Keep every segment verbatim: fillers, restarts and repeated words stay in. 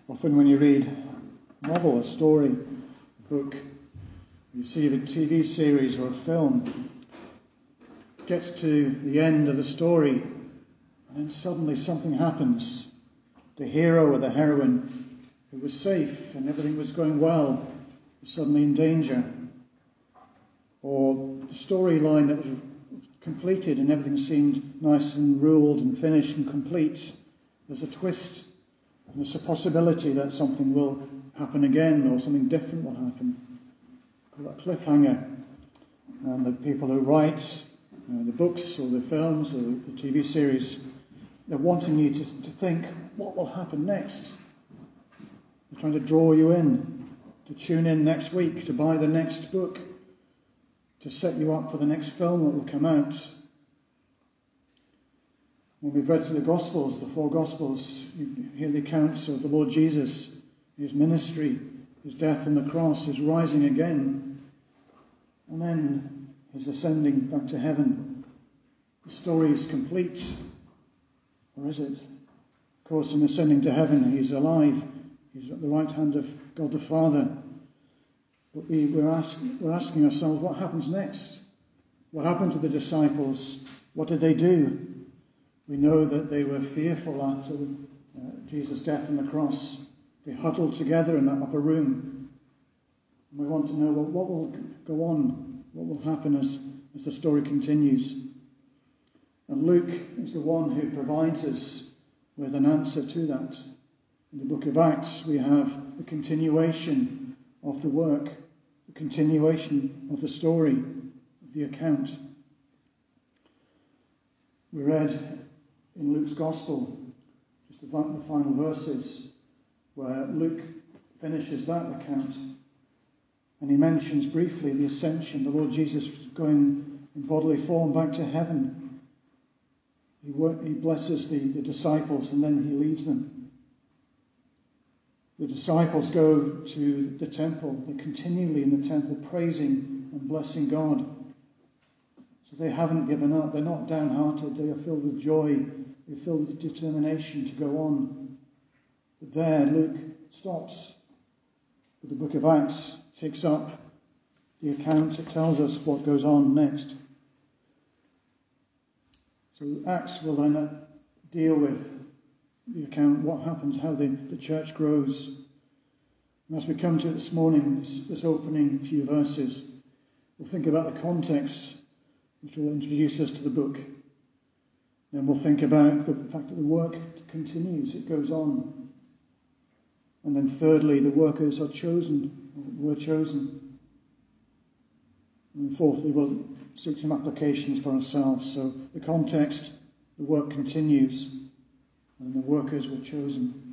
Often when you read a novel, a story, a book, you see the T V series or a film, gets to the end of the story, and then suddenly something happens. The hero or the heroine who was safe and everything was going well is suddenly in danger. Or the storyline that was completed and everything seemed nice and ruled and finished and complete. There's a twist. And there's a possibility that something will happen again or something different will happen. Call that cliffhanger. And the people who write you know, the books or the films or the T V series, they're wanting you to, to think, what will happen next? They're trying to draw you in, to tune in next week, to buy the next book, to set you up for the next film that will come out. When we've read through the Gospels, the four Gospels, you hear the accounts of the Lord Jesus, his ministry, his death on the cross, his rising again, and then his ascending back to heaven. The story is complete. Or is it? Of course, in ascending to heaven, he's alive. He's at the right hand of God the Father. But we, we're, ask, we're asking ourselves, what happens next? What happened to the disciples? What did they do? We know that they were fearful after uh, Jesus' death on the cross. They huddled together in that upper room. And we want to know well, what will go on, what will happen as, as the story continues. And Luke is the one who provides us with an answer to that. In the book of Acts, we have the continuation of the work, the continuation of the story, of the account. We read in Luke's Gospel, just the final verses, where Luke finishes that account, and he mentions briefly the ascension, the Lord Jesus going in bodily form back to heaven. He, work, he blesses the, the disciples, and then he leaves them. The disciples go to the temple. They're continually in the temple praising and blessing God. So they haven't given up. They're not downhearted. They are filled with joy. They're filled with determination to go on. But there, Luke stops. But the book of Acts takes up the account. It tells us what goes on next. So Acts will then deal with the account, what happens, how the, the church grows. And as we come to it this morning, this, this opening few verses, we'll think about the context which will introduce us to the book. Then we'll think about the fact that the work continues, it goes on. And then thirdly, the workers are chosen, or were chosen. And fourthly, we'll seek some applications for ourselves. So the context, the work continues, and the workers were chosen.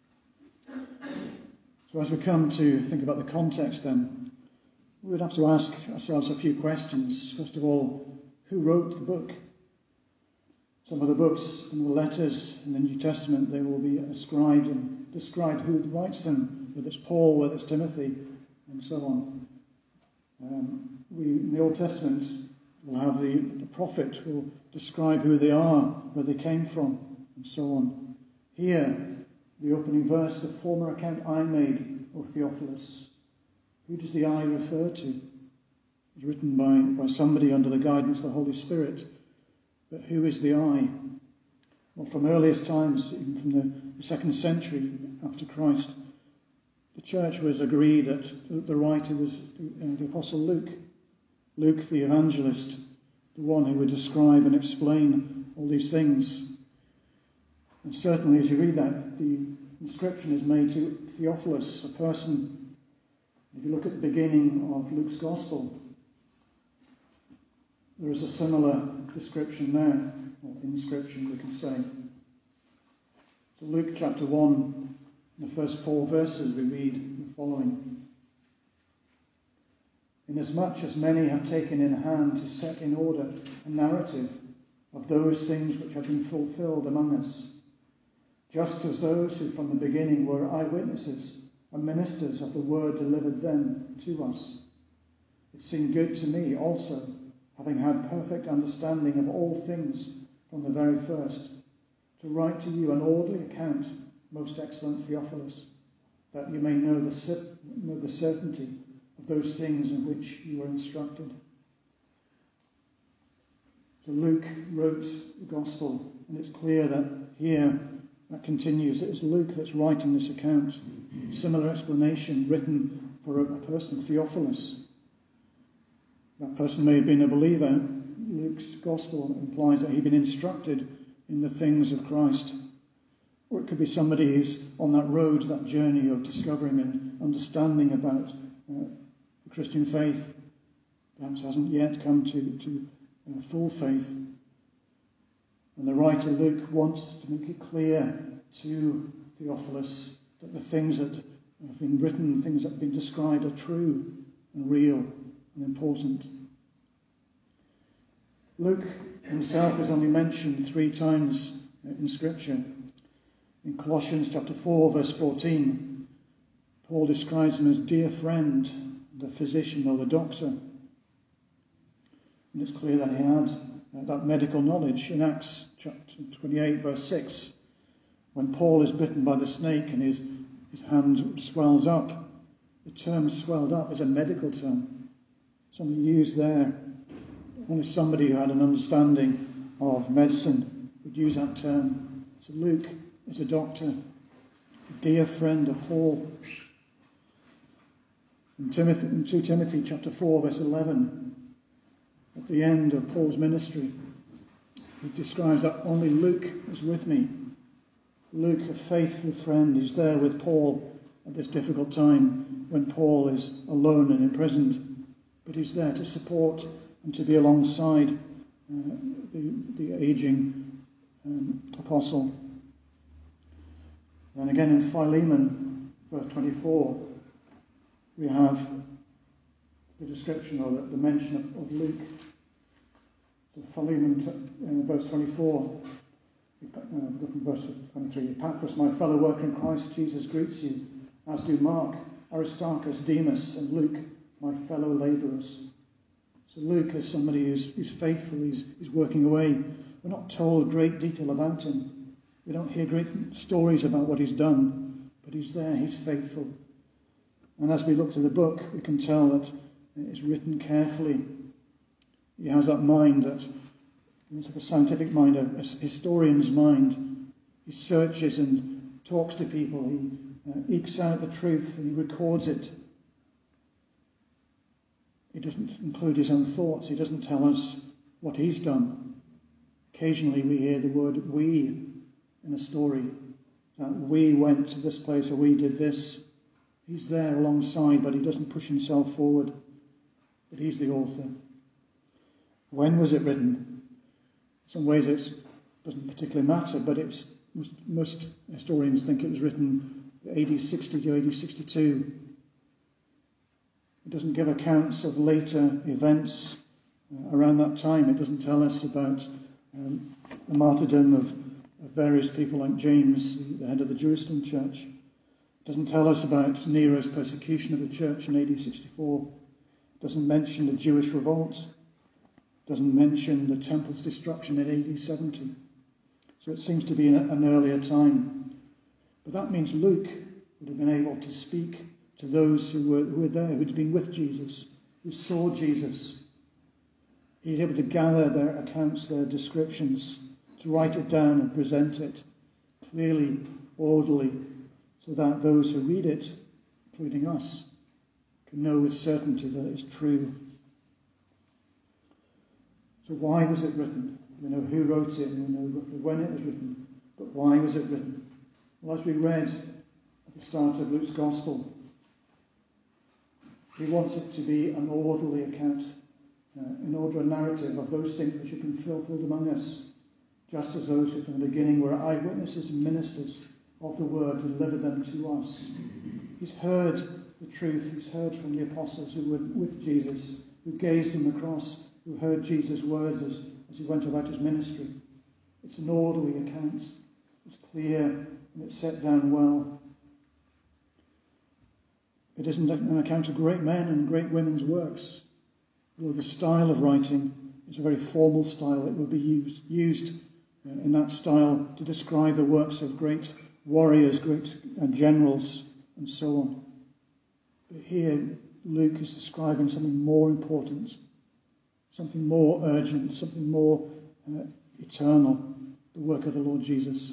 So as we come to think about the context then, we would have to ask ourselves a few questions. First of all, who wrote the book? Some of the books, some of the letters in the New Testament, they will be ascribed and described who writes them, whether it's Paul, whether it's Timothy, and so on. Um, we, in the Old Testament, we'll have the, the prophet will describe who they are, where they came from, and so on. Here, the opening verse, the former account I made, O Theophilus. Who does the I refer to? It's written by, by somebody under the guidance of the Holy Spirit. But who is the I? Well, from earliest times, even from the, the second century after Christ, the church was agreed that the, the writer was uh, the Apostle Luke. Luke, the evangelist, the one who would describe and explain all these things. And certainly as you read that, the inscription is made to Theophilus, a person. If you look at the beginning of Luke's Gospel, there is a similar description there, or inscription we can say. So Luke chapter one, in the first four verses we read the following. Inasmuch as many have taken in hand to set in order a narrative of those things which have been fulfilled among us, just as those who from the beginning were eyewitnesses and ministers of the word delivered them to us. It seemed good to me also, having had perfect understanding of all things from the very first, to write to you an orderly account, most excellent Theophilus, that you may know the, cer- know the certainty of those things in which you were instructed. So Luke wrote the Gospel, and it's clear that here that continues. It is Luke that's writing this account. Similar explanation written for a, a person, Theophilus. That person may have been a believer. Luke's Gospel implies that he'd been instructed in the things of Christ. Or it could be somebody who's on that road, that journey of discovering and understanding about uh, the Christian faith. Perhaps hasn't yet come to, to uh, full faith. And the writer Luke wants to make it clear to Theophilus that the things that have been written, things that have been described are true and real and important. Luke himself is only mentioned three times in Scripture. In Colossians chapter four, verse fourteen, Paul describes him as dear friend, the physician or the doctor. And it's clear that he had uh, that medical knowledge. In Acts chapter twenty-eight, verse six, when Paul is bitten by the snake and his, his hand swells up, the term swelled up is a medical term. Something used there. Only somebody who had an understanding of medicine would use that term. So Luke is a doctor, a dear friend of Paul. In, Timothy, in Second Timothy chapter four, verse eleven, at the end of Paul's ministry, he describes that only Luke is with me. Luke, a faithful friend, is there with Paul at this difficult time when Paul is alone and imprisoned. But he's there to support and to be alongside uh, the, the aging um, apostle. And again in Philemon, verse twenty-four, we have the description or the, the mention of, of Luke. So Philemon, uh, verse twenty-four, uh, go from verse twenty-three. Epaphras, my fellow worker in Christ Jesus, greets you, as do Mark, Aristarchus, Demas, and Luke, my fellow labourers. So Luke is somebody who's, who's faithful, he's, he's working away. We're not told great detail about him. We don't hear great stories about what he's done, but he's there, he's faithful. And as we look through the book, we can tell that it's written carefully. He has that mind, that it's like a scientific mind, a historian's mind. He searches and talks to people. He uh, ekes out the truth and he records it. He doesn't include his own thoughts. He doesn't tell us what he's done. Occasionally we hear the word we in a story. That we went to this place or we did this. He's there alongside, but he doesn't push himself forward. But he's the author. When was it written? In some ways it doesn't particularly matter, but it's most, most historians think it was written A D sixty to A D sixty-two. It doesn't give accounts of later events uh, around that time. It doesn't tell us about um, the martyrdom of, of various people like James, the head of the Jerusalem church. It doesn't tell us about Nero's persecution of the church in A D sixty-four. It doesn't mention the Jewish revolt. It doesn't mention the temple's destruction in A D seventy. So it seems to be in a, an earlier time. But that means Luke would have been able to speak to those who were, who were there, who'd been with Jesus, who saw Jesus. He was able to gather their accounts, their descriptions, to write it down and present it clearly, orderly, so that those who read it, including us, can know with certainty that it is true. So why was it written? We know who wrote it and we know roughly when it was written, but why was it written? Well, as we read at the start of Luke's Gospel, he wants it to be an orderly account, uh, an order, a narrative of those things which have been fulfilled among us, just as those who from the beginning were eyewitnesses and ministers of the word delivered them to us. He's heard the truth. He's heard from the apostles who were with Jesus, who gazed on the cross, who heard Jesus' words as, as he went about his ministry. It's an orderly account. It's clear and it's set down well. It isn't an account of great men and great women's works, although the style of writing is a very formal style. It will be used, used in that style to describe the works of great warriors, great generals, and so on. But here Luke is describing something more important, something more urgent, something more uh, eternal, the work of the Lord Jesus.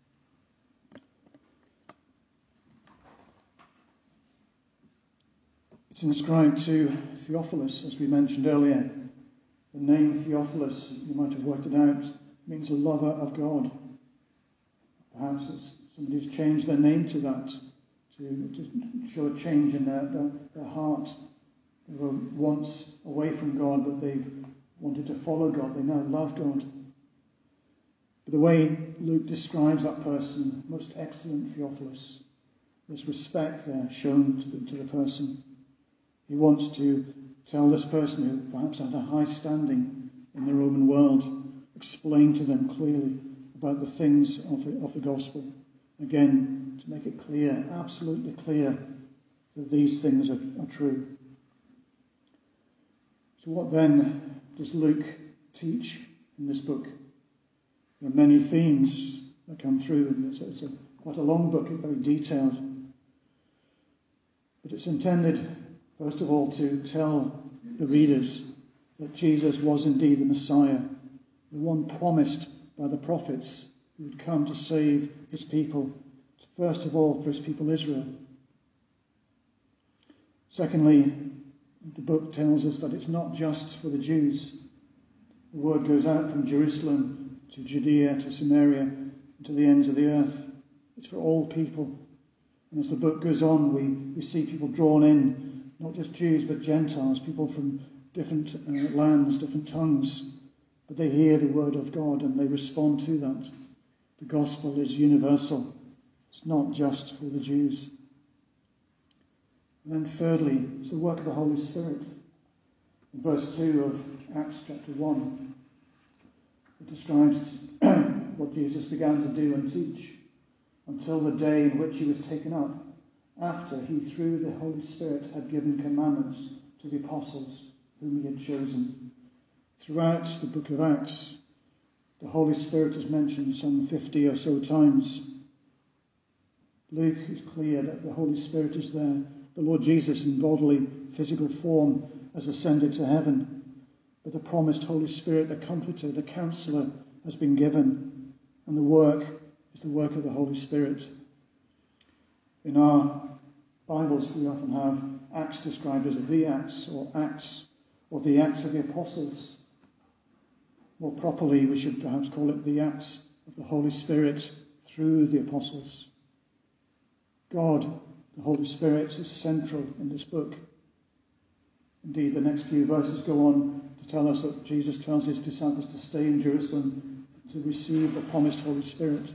It's inscribed to Theophilus, as we mentioned earlier. The name Theophilus, you might have worked it out, means a lover of God. Perhaps it's somebody who's changed their name to that, to, to show a change in their, their, their heart. They were once away from God, but they've wanted to follow God. They now love God. But the way Luke describes that person, most excellent Theophilus, there's respect there shown to the, to the person. He wants to tell this person who perhaps had a high standing in the Roman world, explain to them clearly about the things of the, of the gospel. Again, to make it clear, absolutely clear, that these things are, are true. So what then does Luke teach in this book? There are many themes that come through, and it's, a, it's a, quite a long book, it's very detailed. But it's intended, first of all, to tell the readers that Jesus was indeed the Messiah, the one promised by the prophets who would come to save his people, first of all for his people Israel. Secondly, the book tells us that it's not just for the Jews. The word goes out from Jerusalem to Judea to Samaria and to the ends of the earth. It's for all people. And as the book goes on, we, we see people drawn in, not just Jews but Gentiles, people from different uh, lands, different tongues. But they hear the word of God and they respond to that. The gospel is universal. It's not just for the Jews. And then thirdly, it's the work of the Holy Spirit. In verse two of Acts chapter one, it describes what Jesus began to do and teach until the day in which he was taken up, after he, through the Holy Spirit, had given commandments to the apostles whom he had chosen. Throughout the book of Acts, the Holy Spirit is mentioned some fifty or so times. Luke is clear that the Holy Spirit is there. The Lord Jesus in bodily, physical form has ascended to heaven. But the promised Holy Spirit, the Comforter, the Counselor, has been given. And the work is the work of the Holy Spirit. In our Bibles, we often have Acts described as the Acts, or Acts, or the Acts of the Apostles. More properly, we should perhaps call it the Acts of the Holy Spirit through the Apostles. God, the Holy Spirit, is central in this book. Indeed, the next few verses go on to tell us that Jesus tells his disciples to stay in Jerusalem to receive the promised Holy Spirit.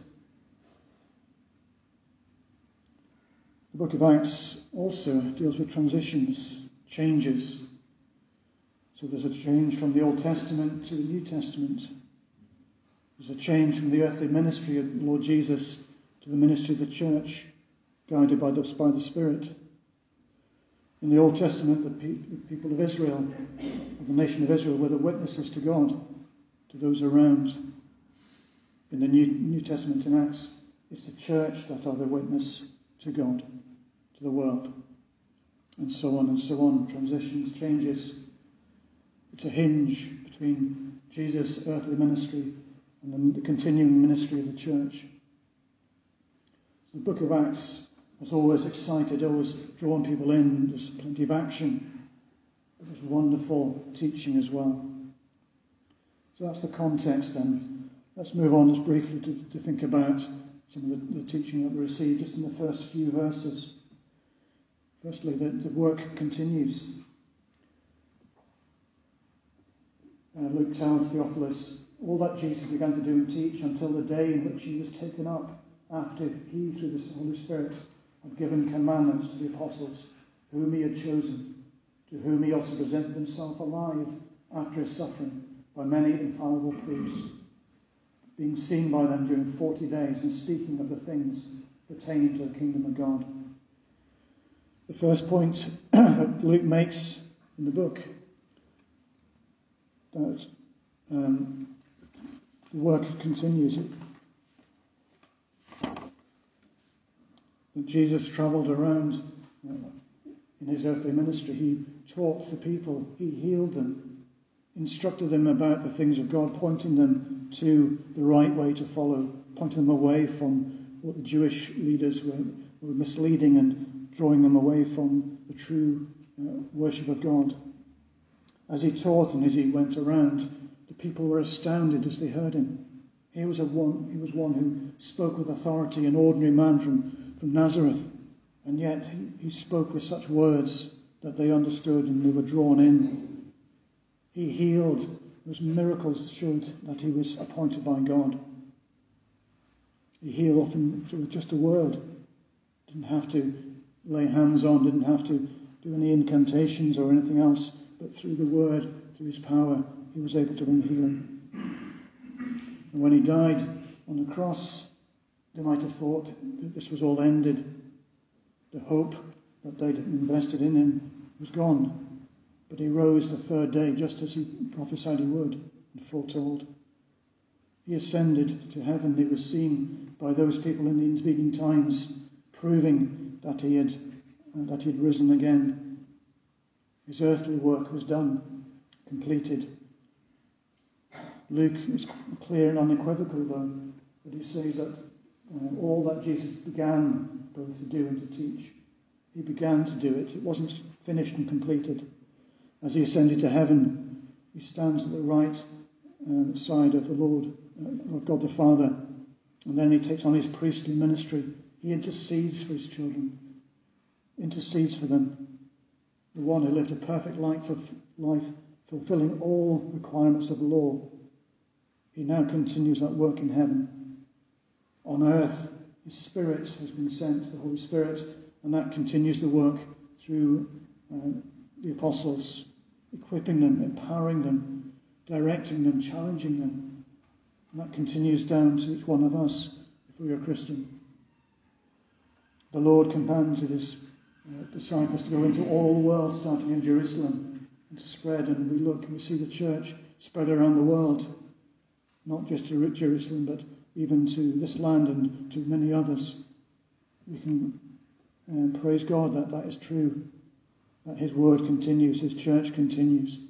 The book of Acts also deals with transitions, changes. So there's a change from the Old Testament to the New Testament. There's a change from the earthly ministry of the Lord Jesus to the ministry of the church, guided by the, by the Spirit. In the Old Testament, the, pe- the people of Israel, or the nation of Israel, were the witnesses to God, to those around. In the New, New Testament, in Acts, it's the church that are the witness to God, to the world, and so on and so on. Transitions, changes. It's a hinge between Jesus' earthly ministry and the continuing ministry of the church. The book of Acts has always excited, always drawn people in. There's plenty of action. But there's wonderful teaching as well. So that's the context then. Let's move on just briefly to, to think about some of the, the teaching that we received just in the first few verses. Firstly, the, the work continues. Uh, Luke tells Theophilus all that Jesus began to do and teach until the day in which he was taken up, after he, through the Holy Spirit, had given commandments to the apostles whom he had chosen, to whom he also presented himself alive after his suffering by many infallible proofs, being seen by them during forty days and speaking of the things pertaining to the kingdom of God. The first point that Luke makes in the book, that um, the work continues. The that Jesus travelled around uh, in his earthly ministry. He taught the people, he healed them, instructed them about the things of God, pointing them to the right way to follow, pointing them away from what the Jewish leaders were, were misleading and drawing them away from the true uh, worship of God. As he taught and as he went around, the people were astounded as they heard him. He was a one. He was one who spoke with authority, an ordinary man from, from Nazareth, and yet he, he spoke with such words that they understood and they were drawn in. He healed. Those miracles showed that he was appointed by God. He healed often with just a word. Didn't have to lay hands on, didn't have to do any incantations or anything else, but through the word, through his power, he was able to bring healing. And when he died on the cross, they might have thought that this was all ended. The hope that they'd invested in him was gone. But he rose the third day, just as he prophesied he would and foretold. He ascended to heaven. He was seen by those people in the intervening times, proving that he had uh, that he had risen again. His earthly work was done, completed. Luke is clear and unequivocal, though, that he says that uh, all that Jesus began both to do and to teach, he began to do it. It wasn't finished and completed. As he ascended to heaven, he stands at the right um, side of the Lord, uh, of God the Father, and then he takes on his priestly ministry. He intercedes for his children, intercedes for them. The one who lived a perfect life, of life fulfilling all requirements of the law. He now continues that work in heaven. On earth, his Spirit has been sent, the Holy Spirit, and that continues the work through uh, the apostles, equipping them, empowering them, directing them, challenging them. And that continues down to each one of us if we are Christian. The Lord commanded his uh, disciples to go into all the world, starting in Jerusalem, and to spread. And we look and we see the church spread around the world. Not just to Jerusalem, but even to this land and to many others. We can um, praise God that that is true, that his word continues, his church continues.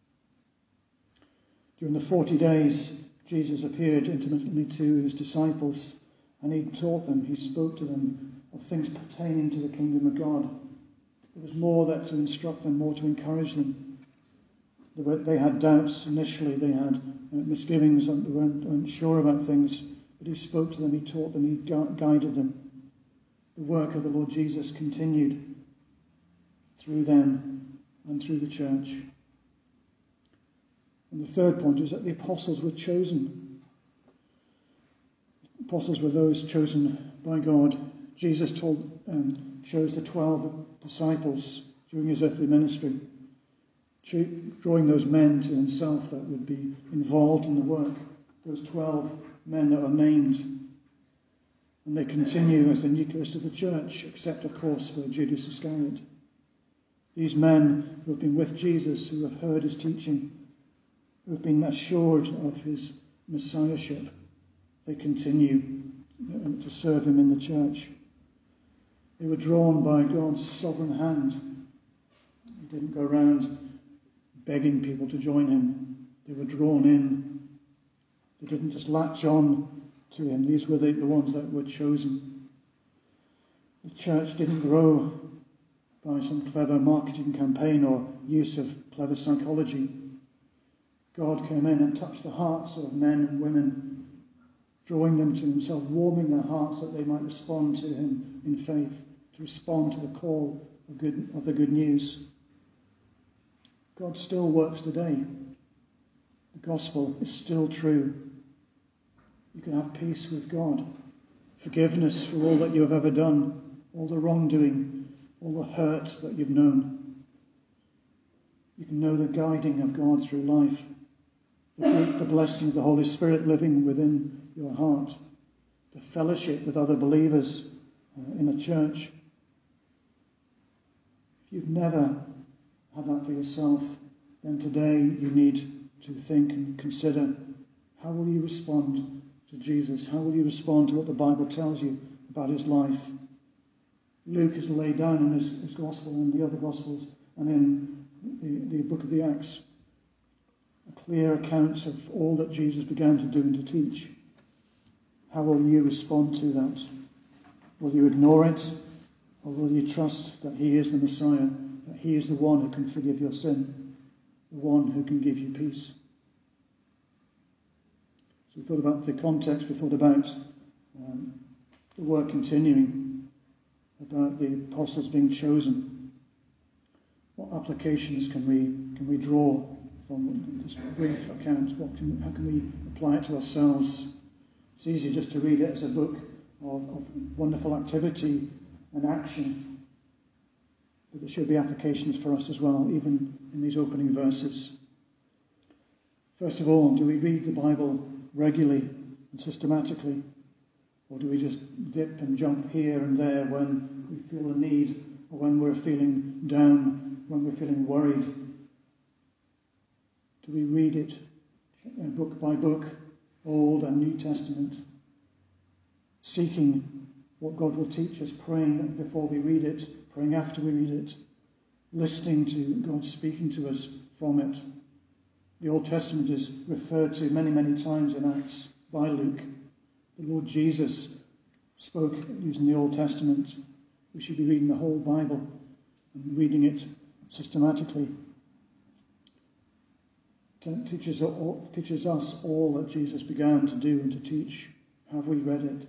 During the forty days, Jesus appeared intimately to his disciples, and he taught them, he spoke to them of things pertaining to the kingdom of God. There was more that to instruct them, more to encourage them. They had doubts initially, they had misgivings, and they weren't unsure about things, but he spoke to them, he taught them, he guided them. The work of the Lord Jesus continued through them and through the church. And the third point is that the apostles were chosen. The apostles were those chosen by God. Jesus told, um, chose the twelve disciples during his earthly ministry, drawing those men to himself that would be involved in the work, those twelve men that are named. And they continue as the nucleus of the church, except, of course, for Judas Iscariot. These men who have been with Jesus, who have heard his teaching, who have been assured of his messiahship, they continue to serve him in the church. They were drawn by God's sovereign hand. He didn't go around begging people to join him. They were drawn in. They didn't just latch on to him. These were the, the ones that were chosen. The church didn't grow by some clever marketing campaign or use of clever psychology. God came in and touched the hearts of men and women, drawing them to himself, warming their hearts that they might respond to him in faith, to respond to the call of, good, of the good news. God still works today. The gospel is still true. You can have peace with God, forgiveness for all that you have ever done, all the wrongdoing, all the hurt that you've known. You can know the guiding of God through life, the, the blessing of the Holy Spirit living within your heart, the fellowship with other believers uh, in a church. If you've never had that for yourself, then today you need to think and consider, how will you respond to Jesus? How will you respond to what the Bible tells you about his life? Luke is laid down in his, his gospel and the other gospels and in the, the book of the Acts. A clear account of all that Jesus began to do and to teach. How will you respond to that? Will you ignore it? Or will you trust that he is the Messiah, that he is the one who can forgive your sin, the one who can give you peace? So we thought about the context, we thought about um, the work continuing, about the apostles being chosen. What applications can we can we draw from this brief account? What can, how can we apply it to ourselves? It's easy just to read it as a book of, of wonderful activity and action, but there should be applications for us as well, even in these opening verses. First of all, do we read the Bible regularly and systematically, or do we just dip and jump here and there when we feel the need, or when we're feeling down, when we're feeling worried? Do we read it book by book, Old and New Testament, seeking what God will teach us, praying before we read it, praying after we read it, listening to God speaking to us from it? The Old Testament is referred to many, many times in Acts by Luke. The Lord Jesus spoke using the Old Testament. We should be reading the whole Bible and reading it systematically. It teaches, teaches us all that Jesus began to do and to teach. Have we read it?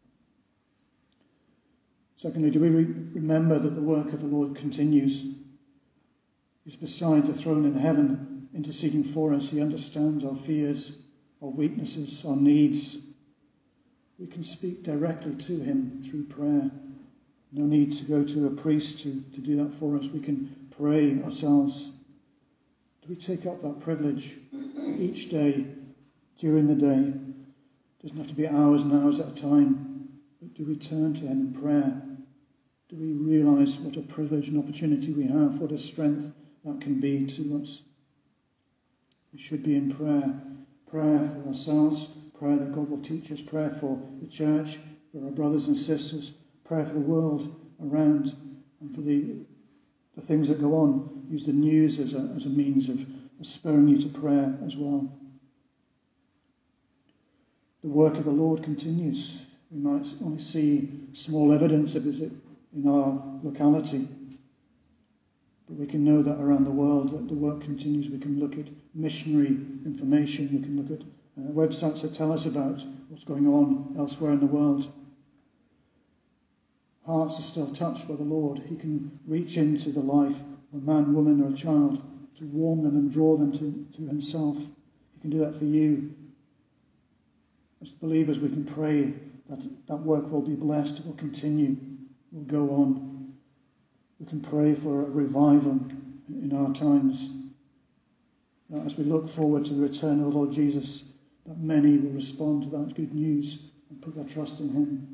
Secondly, do we re- remember that the work of the Lord continues? He's beside the throne in heaven, interceding for us. He understands our fears, our weaknesses, our needs. We can speak directly to him through prayer. No need to go to a priest to, to do that for us. We can pray ourselves. Do we take up that privilege each day, during the day? It doesn't have to be hours and hours at a time, but do we turn to him in prayer? Do we realise what a privilege and opportunity we have, what a strength that can be to us? We should be in prayer. Prayer for ourselves, prayer that God will teach us, prayer for the church, for our brothers and sisters, prayer for the world around, and for the the things that go on. Use the news as a, as a means of spurring you to prayer as well. The work of the Lord continues. We might only see small evidence of it in our locality, but we can know that around the world that the work continues. We can look at missionary information. We can look at uh, websites that tell us about what's going on elsewhere in the world. Hearts are still touched by the Lord. He can reach into the life of a man, woman, or a child to warm them and draw them to, to himself. He can do that for you. As believers, we can pray that that work will be blessed, it will continue, will go on. We can pray for a revival in our times. That as we look forward to the return of the Lord Jesus, that many will respond to that good news and put their trust in him.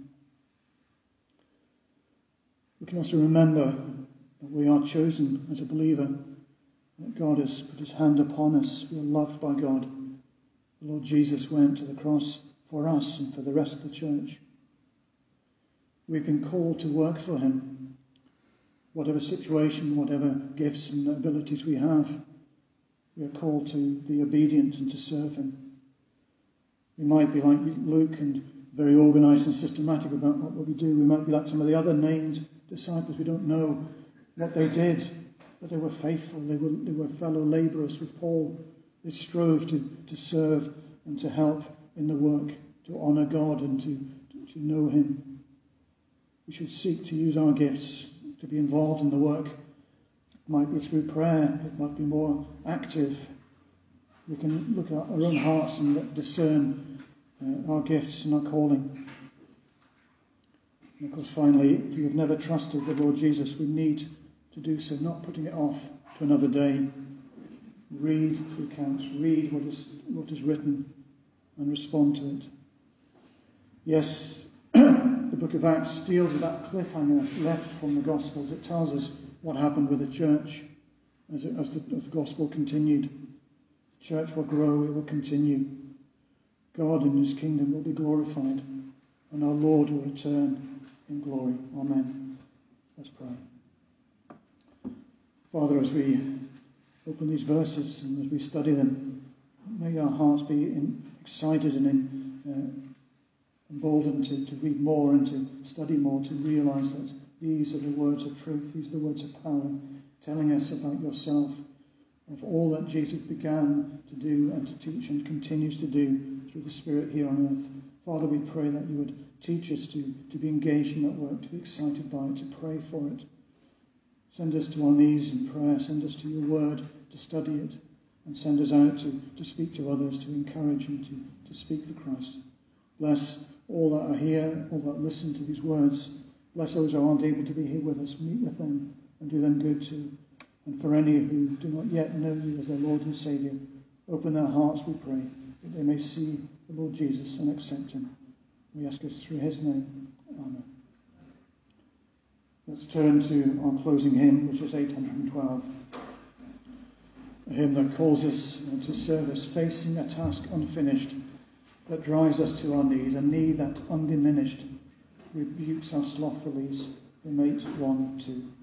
We can also remember that we are chosen as a believer, that God has put his hand upon us. We are loved by God. The Lord Jesus went to the cross for us and for the rest of the church. We've been called to work for him. Whatever situation, whatever gifts and abilities we have, we are called to be obedient and to serve him. We might be like Luke and very organised and systematic about what we do. We might be like some of the other named disciples. We don't know what they did, but they were faithful. They were, they were fellow labourers with Paul. They strove to, to serve and to help in the work, to honour God and to, to, to know him. We should seek to use our gifts to be involved in the work. It might be through prayer. It might be more active. We can look at our own hearts and discern uh, our gifts and our calling. And of course, finally, if you have never trusted the Lord Jesus, we need to do so, not putting it off to another day. Read the accounts, read what is what is written, and respond to it. Yes, the book of Acts deals with that cliffhanger left from the Gospels. It tells us what happened with the church as, it, as, the, as the Gospel continued. The church will grow, it will continue. God and his kingdom will be glorified, and our Lord will return in glory. Amen. Let's pray. Father, as we open these verses and as we study them, may our hearts be in, excited and in, uh, emboldened to, to read more and to study more, to realise that these are the words of truth, these are the words of power, telling us about yourself, of all that Jesus began to do and to teach and continues to do through the Spirit here on earth. Father, we pray that you would teach us to, to be engaged in that work, to be excited by it, to pray for it. Send us to our knees in prayer, send us to your word to study it, and send us out to, to speak to others, to encourage and to, to speak for Christ. Bless all that are here, all that listen to these words. Bless those who aren't able to be here with us. Meet with them and do them good too. And for any who do not yet know you as their Lord and Saviour, open their hearts, we pray, that they may see the Lord Jesus and accept him. We ask us through his name. Amen. Let's turn to our closing hymn, which is eight hundred twelve. A hymn that calls us to service, facing a task unfinished, that drives us to our knees, a need that undiminished rebukes our slothfullies. Hymn eight one two.